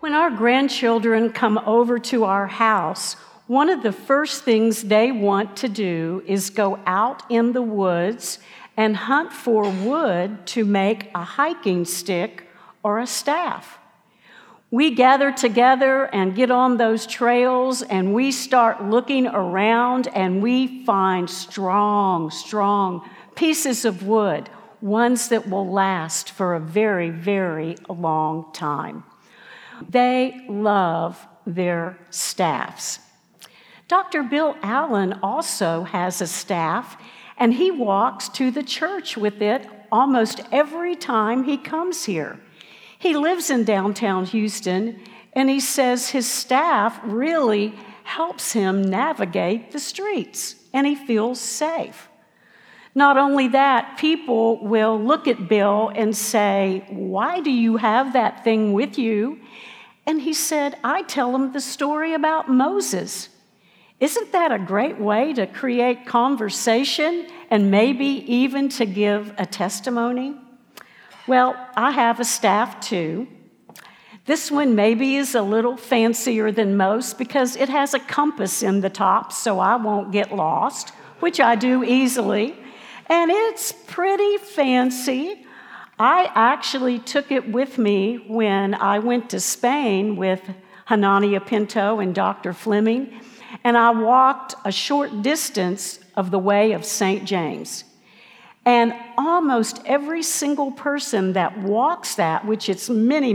When our grandchildren come over to our house, one of the first things they want to do is go out in the woods and hunt for wood to make a hiking stick or a staff. We gather together and get on those trails, and we start looking around, and we find strong pieces of wood, ones that will last for a very, very long time. They love their staffs. Dr. Bill Allen also has a staff, and he walks to the church with it almost every time he comes here. He lives in downtown Houston, and he says his staff really helps him navigate the streets, and he feels safe. Not only that, people will look at Bill and say, "Why do you have that thing with you?" And he said, "I tell them the story about Moses." Isn't that a great way to create conversation and maybe even to give a testimony? Well, I have a staff too. This one maybe is a little fancier than most because it has a compass in the top so I won't get lost, which I do easily. And it's pretty fancy. I actually took it with me when I went to Spain with Hanania Pinto and Dr. Fleming, and I walked a short distance of the Way of St. James. And almost every single person that walks that, which it's many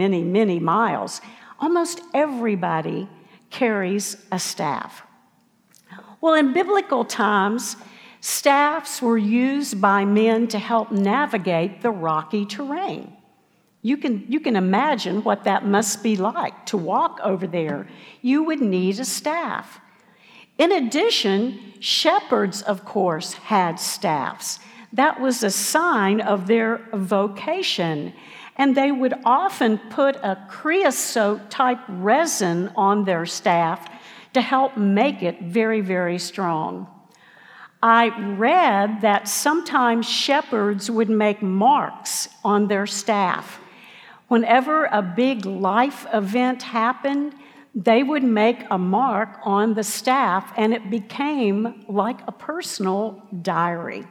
miles, almost everybody carries a staff. Well, in biblical times, staffs were used by men to help navigate the rocky terrain. You can imagine what that must be like to walk over there. You would need a staff. In addition, shepherds, of course, had staffs. That was a sign of their vocation, and they would often put a creosote-type resin on their staff to help make it very, very strong. I read that sometimes shepherds would make marks on their staff. Whenever a big life event happened, they would make a mark on the staff, and it became like a personal diary.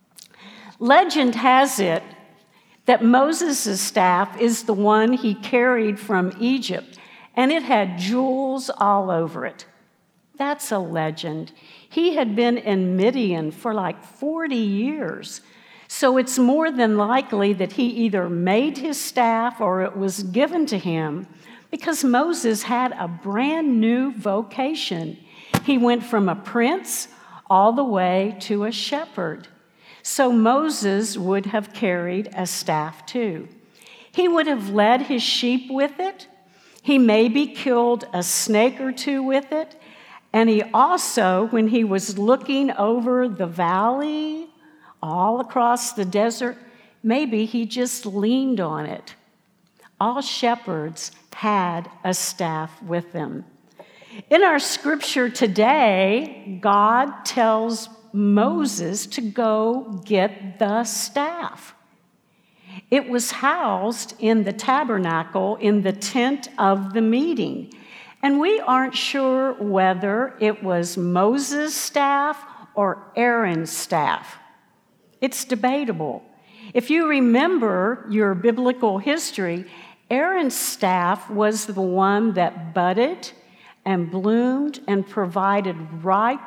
Legend has it that Moses' staff is the one he carried from Egypt, and it had jewels all over it. That's a legend. He had been in Midian for like 40 years. So it's more than likely that he either made his staff or it was given to him because Moses had a brand new vocation. He went from a prince all the way to a shepherd. So Moses would have carried a staff too. He would have led his sheep with it. He maybe killed a snake or two with it. And he also, when he was looking over the valley, all across the desert, maybe he just leaned on it. All shepherds had a staff with them. In our scripture today, God tells Moses to go get the staff. It was housed in the tabernacle in the tent of the meeting. And we aren't sure whether it was Moses' staff or Aaron's staff. It's debatable. If you remember your biblical history, Aaron's staff was the one that budded and bloomed and provided ripe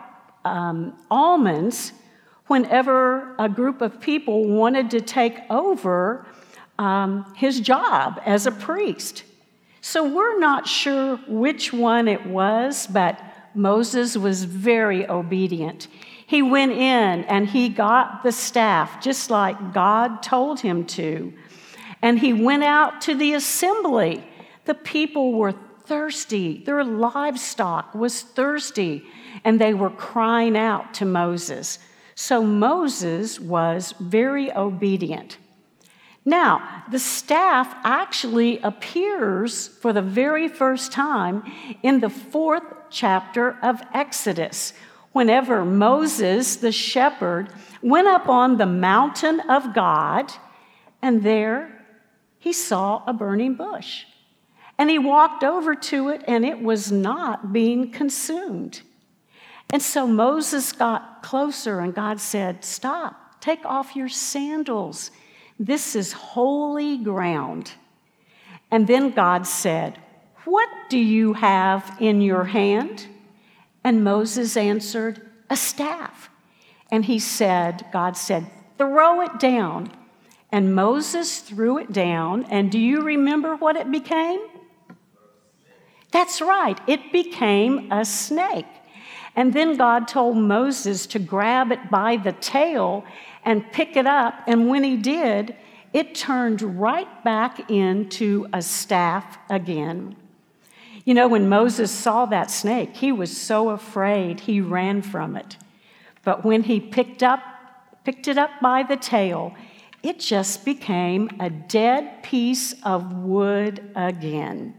almonds whenever a group of people wanted to take over his job as a priest. So we're not sure which one it was, but Moses was very obedient. He went in and he got the staff just like God told him to. And he went out to the assembly. The people were thirsty. Their livestock was thirsty, and they were crying out to Moses. So Moses was very obedient. Now, the staff actually appears for the very first time in the 4th chapter of Exodus, whenever Moses, the shepherd, went up on the mountain of God, and there he saw a burning bush. And he walked over to it, and it was not being consumed. And so Moses got closer, and God said, "Stop, take off your sandals. This is holy ground." And then God said, "What do you have in your hand?" And Moses answered, "A staff." And God said, "Throw it down." And Moses threw it down, and do you remember what it became? That's right, it became a snake. And then God told Moses to grab it by the tail and pick it up, and when he did, it turned right back into a staff again. You know, when Moses saw that snake, he was so afraid he ran from it. But when he picked it up by the tail, it just became a dead piece of wood again.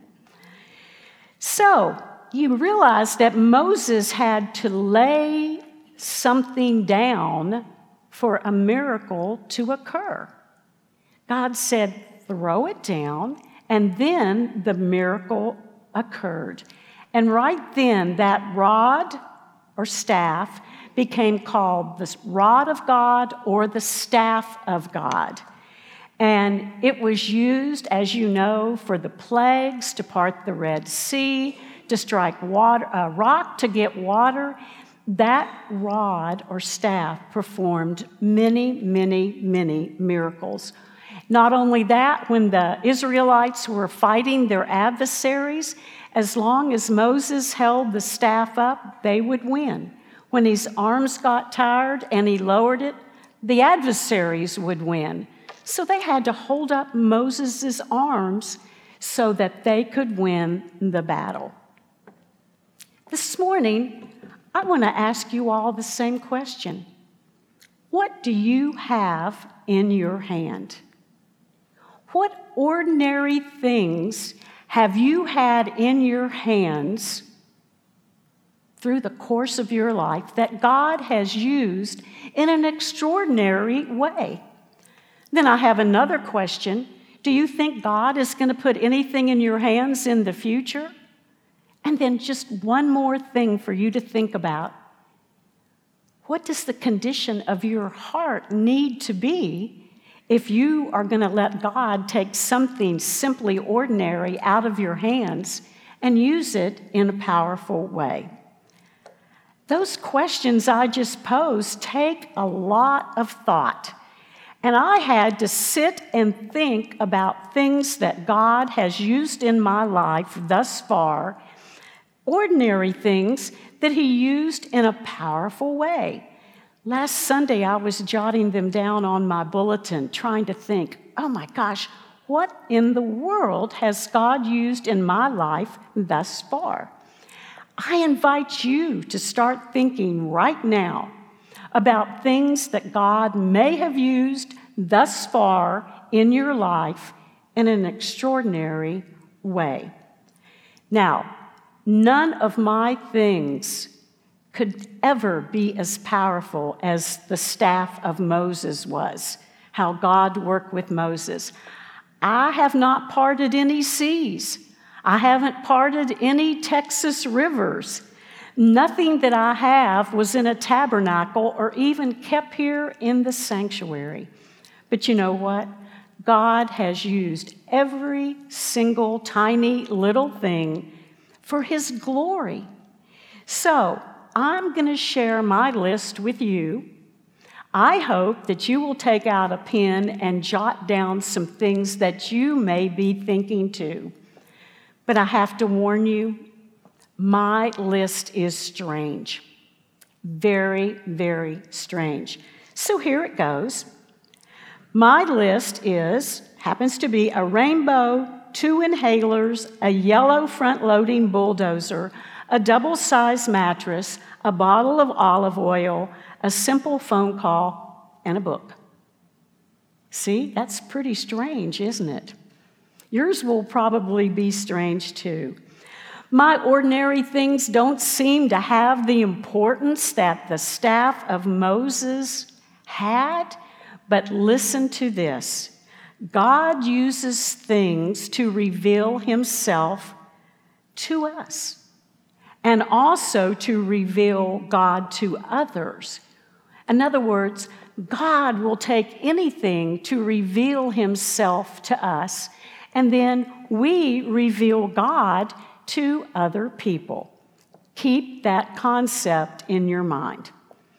So you realize that Moses had to lay something down for a miracle to occur. God said, "Throw it down," and then the miracle occurred. And right then, that rod or staff became called the rod of God or the staff of God. And it was used, as you know, for the plagues, to part the Red Sea, to strike a rock to get water. That rod or staff performed many, many, many miracles. Not only that, when the Israelites were fighting their adversaries, as long as Moses held the staff up, they would win. When his arms got tired and he lowered it, the adversaries would win. So they had to hold up Moses' arms so that they could win the battle. This morning, I want to ask you all the same question. What do you have in your hand? What ordinary things have you had in your hands through the course of your life that God has used in an extraordinary way? Then I have another question. Do you think God is going to put anything in your hands in the future? And then just one more thing for you to think about. What does the condition of your heart need to be if you are going to let God take something simply ordinary out of your hands and use it in a powerful way? Those questions I just posed take a lot of thought. And I had to sit and think about things that God has used in my life thus far, ordinary things that He used in a powerful way. Last Sunday, I was jotting them down on my bulletin, trying to think, oh my gosh, what in the world has God used in my life thus far? I invite you to start thinking right now about things that God may have used thus far in your life in an extraordinary way. Now, none of my things could ever be as powerful as the staff of Moses was, how God worked with Moses. I have not parted any seas. I haven't parted any Texas rivers. Nothing that I have was in a tabernacle or even kept here in the sanctuary. But you know what? God has used every single tiny little thing for His glory. So I'm going to share my list with you. I hope that you will take out a pen and jot down some things that you may be thinking too. But I have to warn you, my list is strange. Very, very strange. So here it goes. My list happens to be a rainbow, 2 inhalers, a yellow front-loading bulldozer, a double-sized mattress, a bottle of olive oil, a simple phone call, and a book. See, that's pretty strange, isn't it? Yours will probably be strange too. My ordinary things don't seem to have the importance that the staff of Moses had, but listen to this. God uses things to reveal himself to us and also to reveal God to others. In other words, God will take anything to reveal himself to us, and then we reveal God to other people. Keep that concept in your mind.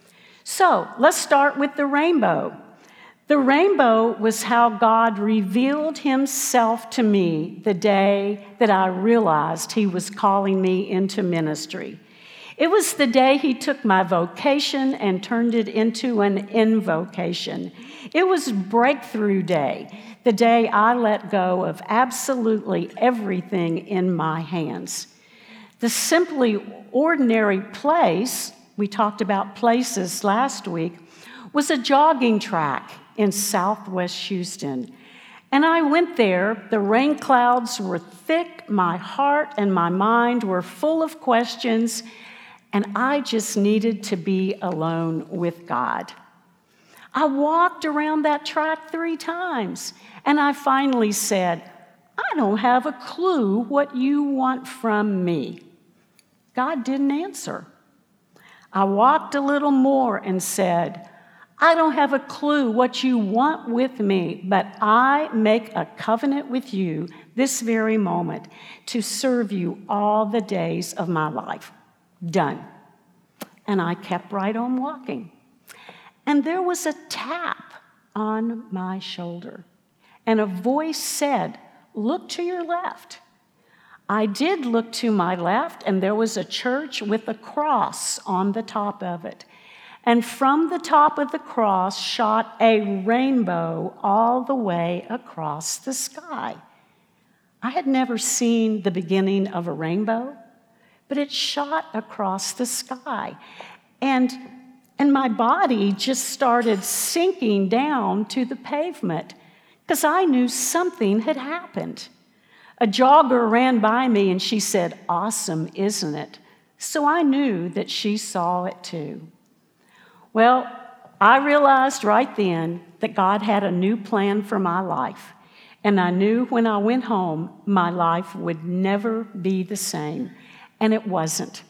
So let's start with the rainbow. The rainbow was how God revealed himself to me the day that I realized he was calling me into ministry. It was the day he took my vocation and turned it into an invocation. It was breakthrough day, the day I let go of absolutely everything in my hands. The simply ordinary place, we talked about places last week, was a jogging track in southwest Houston. And I went there. The rain clouds were thick. My heart and my mind were full of questions, and I just needed to be alone with God. I walked around that track 3 times, and I finally said, I don't have a clue what you want from me. God didn't answer. I walked a little more and said, I don't have a clue what you want with me, but I make a covenant with you this very moment to serve you all the days of my life. Done. And I kept right on walking. And there was a tap on my shoulder, and a voice said, look to your left. I did look to my left, and there was a church with a cross on the top of it. And from the top of the cross shot a rainbow all the way across the sky. I had never seen the beginning of a rainbow, but it shot across the sky. And my body just started sinking down to the pavement because I knew something had happened. A jogger ran by me and she said, awesome, isn't it? So I knew that she saw it too. Well, I realized right then that God had a new plan for my life. And I knew when I went home, my life would never be the same. And it wasn't.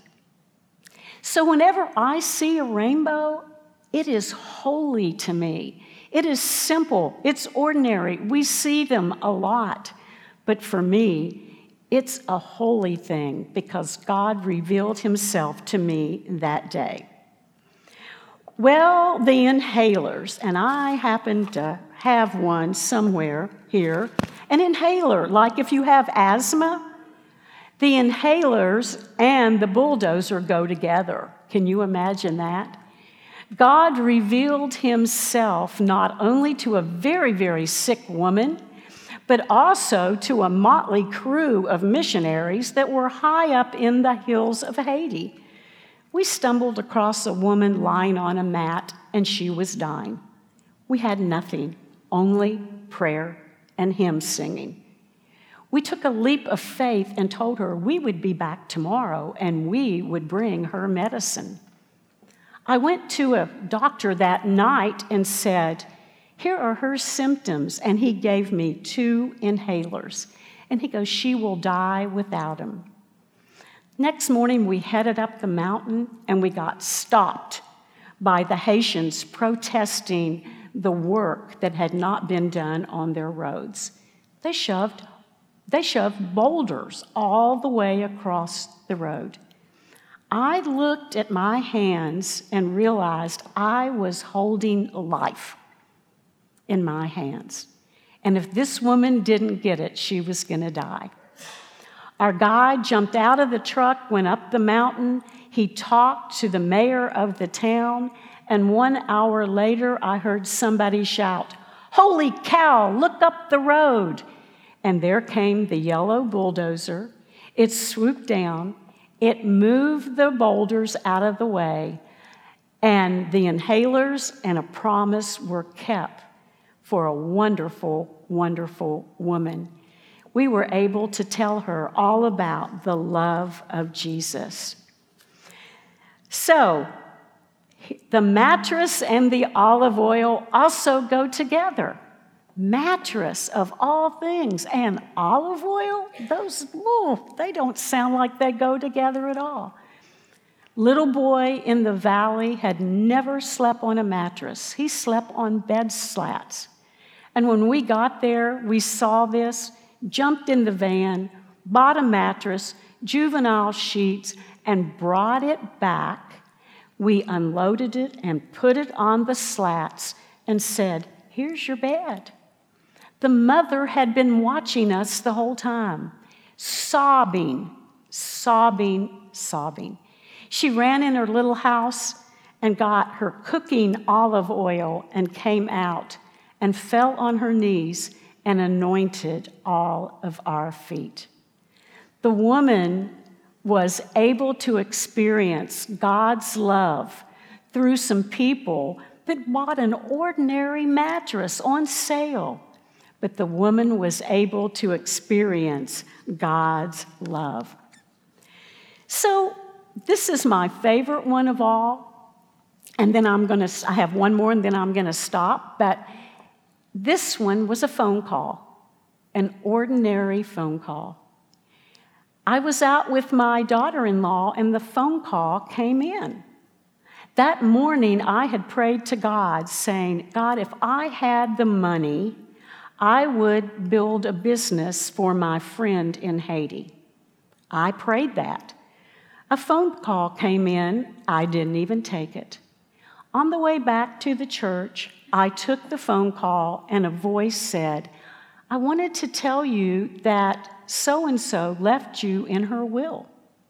So whenever I see a rainbow, it is holy to me. It is simple. It's ordinary. We see them a lot. But for me, it's a holy thing because God revealed himself to me that day. Well, the inhalers, and I happen to have one somewhere here. An inhaler, like if you have asthma, the inhalers and the bulldozer go together. Can you imagine that? God revealed himself not only to a very, very sick woman, but also to a motley crew of missionaries that were high up in the hills of Haiti. We stumbled across a woman lying on a mat, and she was dying. We had nothing, only prayer and hymn singing. We took a leap of faith and told her we would be back tomorrow, and we would bring her medicine. I went to a doctor that night and said, here are her symptoms, and he gave me 2 inhalers. And he goes, she will die without them. Next morning, we headed up the mountain, and we got stopped by the Haitians protesting the work that had not been done on their roads. They shoved boulders all the way across the road. I looked at my hands and realized I was holding life in my hands. And if this woman didn't get it, she was going to die. Our guide jumped out of the truck, went up the mountain. He talked to the mayor of the town, and 1 hour later, I heard somebody shout, holy cow, look up the road. And there came the yellow bulldozer. It swooped down. It moved the boulders out of the way, and the inhalers and a promise were kept for a wonderful, wonderful woman. We were able to tell her all about the love of Jesus. So, the mattress and the olive oil also go together. mattress of all things and olive oil, those, they don't sound like they go together at all. Little boy in the valley had never slept on a mattress. He slept on bed slats. And when we got there, we saw this, jumped in the van, bought a mattress, juvenile sheets, and brought it back. We unloaded it and put it on the slats and said, "Here's your bed." The mother had been watching us the whole time, sobbing, sobbing, sobbing. She ran in her little house and got her cooking olive oil and came out and fell on her knees and anointed all of our feet. The woman was able to experience God's love through some people that bought an ordinary mattress on sale. But the woman was able to experience God's love. So this is my favorite one of all. And then I have one more and then I'm going to stop. But this one was a phone call, an ordinary phone call. I was out with my daughter-in-law and the phone call came in. That morning I had prayed to God saying, "God, if I had the money, I would build a business for my friend in Haiti." I prayed that. A phone call came in. I didn't even take it. On the way back to the church, I took the phone call and a voice said, "I wanted to tell you that so-and-so left you in her will."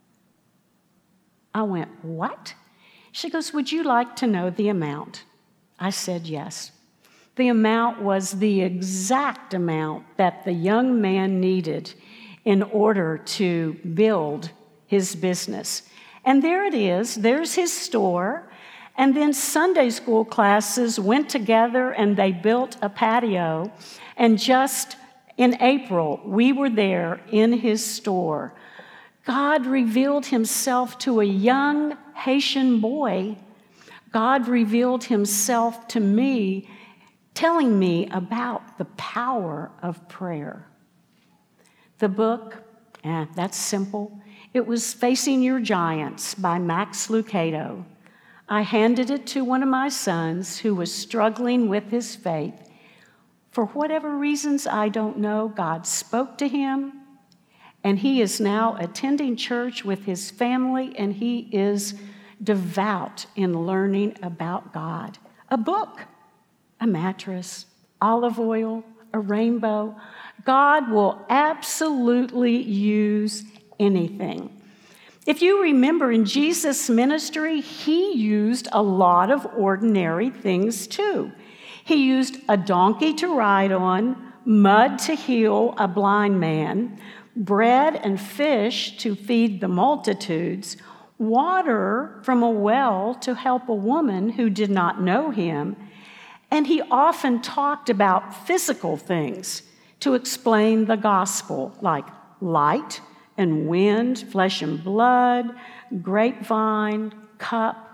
I went, "What?" She goes, "Would you like to know the amount?" I said, "Yes." The amount was the exact amount that the young man needed in order to build his business. And there it is. There's his store. And then Sunday school classes went together and they built a patio. And just in April, we were there in his store. God revealed himself to a young Haitian boy. God revealed himself to me, telling me about the power of prayer. The book, that's simple. It was Facing Your Giants by Max Lucado. I handed it to one of my sons who was struggling with his faith. For whatever reasons, I don't know, God spoke to him, and he is now attending church with his family, and he is devout in learning about God. A book, a mattress, olive oil, a rainbow. God will absolutely use anything. If you remember in Jesus' ministry, he used a lot of ordinary things too. He used a donkey to ride on, mud to heal a blind man, bread and fish to feed the multitudes, water from a well to help a woman who did not know him. And he often talked about physical things to explain the gospel, like light and wind, flesh and blood, grapevine, cup.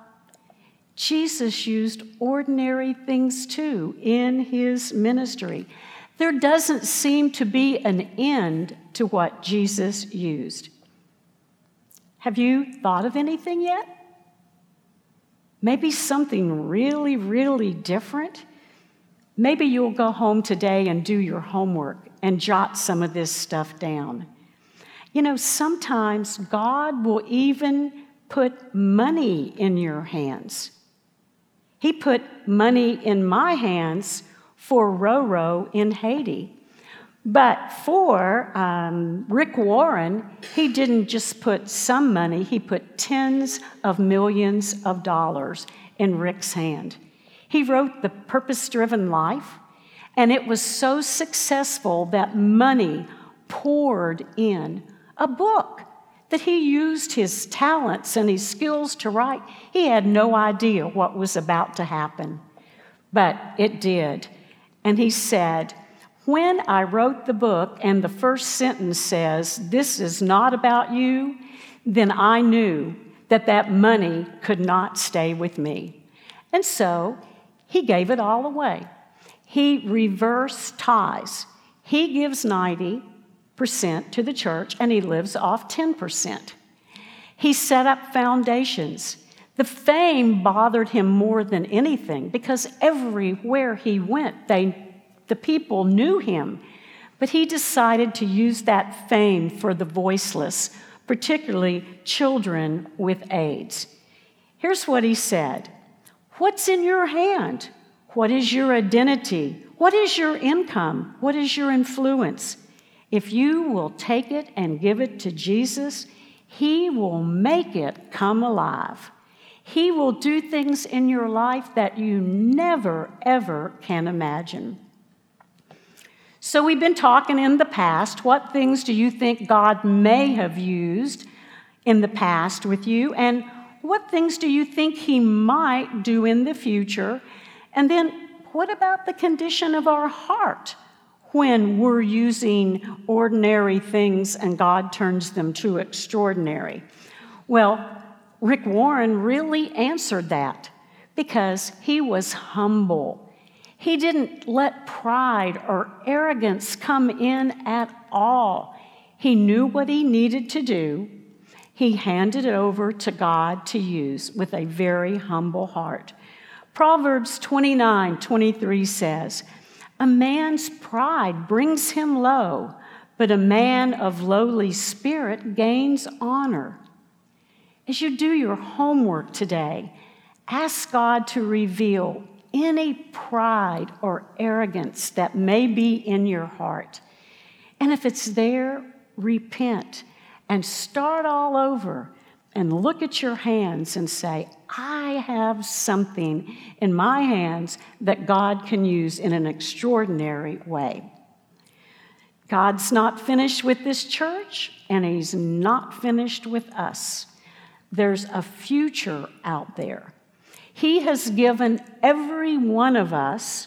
Jesus used ordinary things too in his ministry. There doesn't seem to be an end to what Jesus used. Have you thought of anything yet? Maybe something really, really different? Maybe you'll go home today and do your homework and jot some of this stuff down. You know, sometimes God will even put money in your hands. He put money in my hands for Roro in Haiti. But for Rick Warren, he didn't just put some money, he put tens of millions of dollars in Rick's hand. He wrote The Purpose-Driven Life, and it was so successful that money poured in. A book that he used his talents and his skills to write. He had no idea what was about to happen, but it did. And he said, when I wrote the book and the first sentence says, "This is not about you," then I knew that that money could not stay with me. And so he gave it all away. He reversed tithes. He gives 90% to the church, and he lives off 10%. He set up foundations. The fame bothered him more than anything because everywhere he went, the people knew him. But he decided to use that fame for the voiceless, particularly children with AIDS. Here's what he said. What's in your hand? What is your identity? What is your income? What is your influence? If you will take it and give it to Jesus, he will make it come alive. He will do things in your life that you never, ever can imagine. So we've been talking in the past. What things do you think God may have used in the past with you? And what things do you think he might do in the future? And then what about the condition of our heart when we're using ordinary things and God turns them to extraordinary? Well, Rick Warren really answered that because he was humble. He didn't let pride or arrogance come in at all. He knew what he needed to do. He handed it over to God to use with a very humble heart. Proverbs 29:23 says, "A man's pride brings him low, but a man of lowly spirit gains honor." As you do your homework today, ask God to reveal any pride or arrogance that may be in your heart. And if it's there, repent and start all over and look at your hands and say, I have something in my hands that God can use in an extraordinary way. God's not finished with this church, and he's not finished with us. There's a future out there. He has given every one of us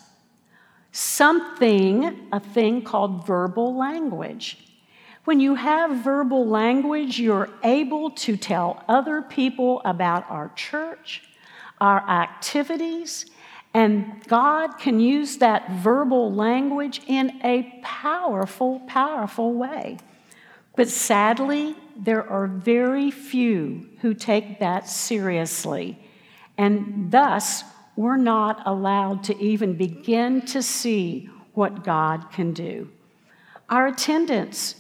something, a thing called verbal language. When you have verbal language, you're able to tell other people about our church, our activities, and God can use that verbal language in a powerful, powerful way. But sadly, there are very few who take that seriously, and thus we're not allowed to even begin to see what God can do. Our attendance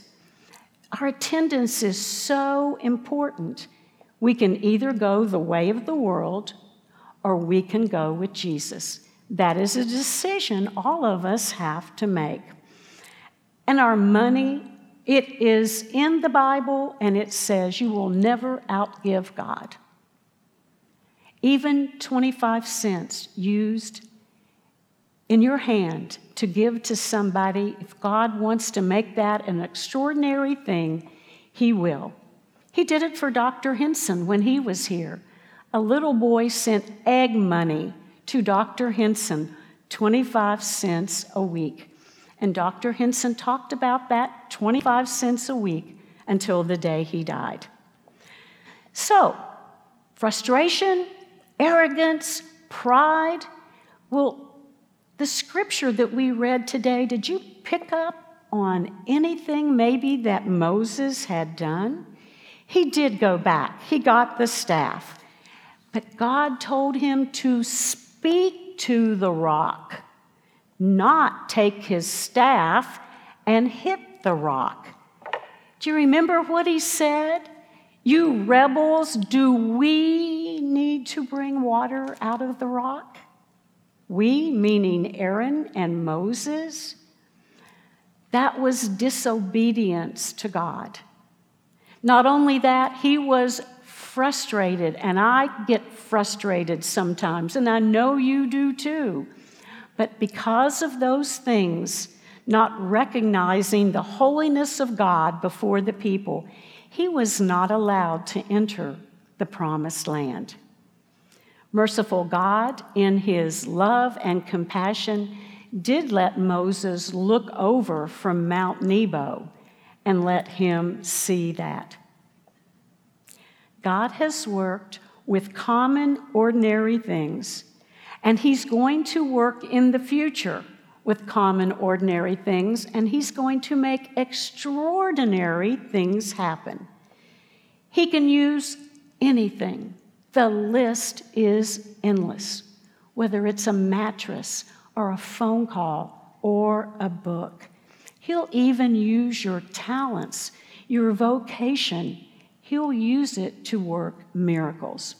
is so important. We can either go the way of the world or we can go with Jesus. That is a decision all of us have to make. And our money, it is in the Bible, and it says you will never outgive God. Even 25 cents used in your hand to give to somebody, if God wants to make that an extraordinary thing, he will. He did it for Dr. Henson when he was here. A little boy sent egg money to Dr. Henson, 25 cents a week. And Dr. Henson talked about that 25 cents a week until the day he died. So, frustration, arrogance, pride. Well, the scripture that we read today, did you pick up on anything maybe that Moses had done? He did go back. He got the staff. But God told him to speak to the rock, not take his staff and hit the rock. Do you remember what he said? You rebels, do we need to bring water out of the rock? We, meaning Aaron and Moses? That was disobedience to God. Not only that, he was frustrated, and I get frustrated sometimes, and I know you do too. But because of those things, not recognizing the holiness of God before the people, he was not allowed to enter the promised land. Merciful God, in his love and compassion, did let Moses look over from Mount Nebo and let him see that. God has worked with common, ordinary things, and he's going to work in the future with common, ordinary things, and he's going to make extraordinary things happen. He can use anything. The list is endless, whether it's a mattress or a phone call or a book. He'll even use your talents, your vocation. He'll use it to work miracles.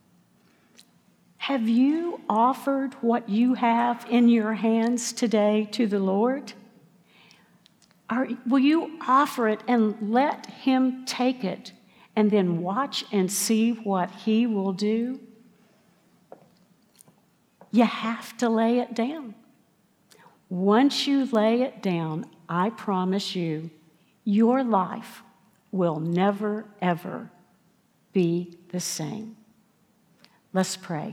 Have you offered what you have in your hands today to the Lord? Will you offer it and let Him take it and then watch and see what He will do? You have to lay it down. Once you lay it down, I promise you, your life will never, ever be the same. Let's pray.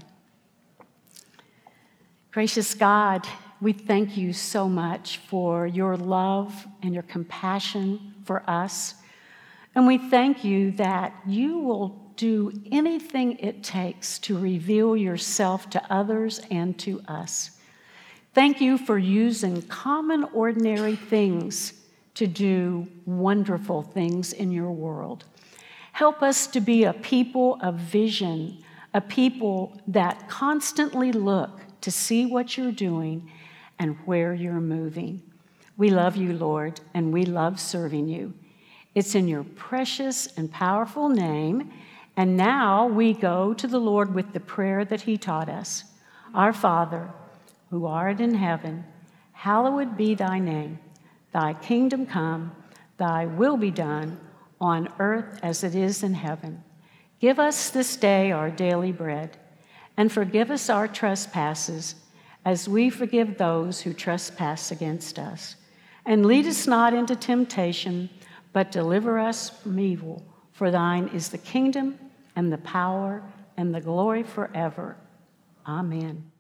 Gracious God, we thank you so much for your love and your compassion for us. And we thank you that you will do anything it takes to reveal yourself to others and to us. Thank you for using common, ordinary things to do wonderful things in your world. Help us to be a people of vision, a people that constantly look to see what you're doing and where you're moving. We love you, Lord, and we love serving you. It's in your precious and powerful name. And now we go to the Lord with the prayer that he taught us. Our Father, who art in heaven, hallowed be thy name. Thy kingdom come, thy will be done on earth as it is in heaven. Give us this day our daily bread, and forgive us our trespasses as we forgive those who trespass against us. And lead us not into temptation, but deliver us from evil. For thine is the kingdom and the power and the glory forever. Amen.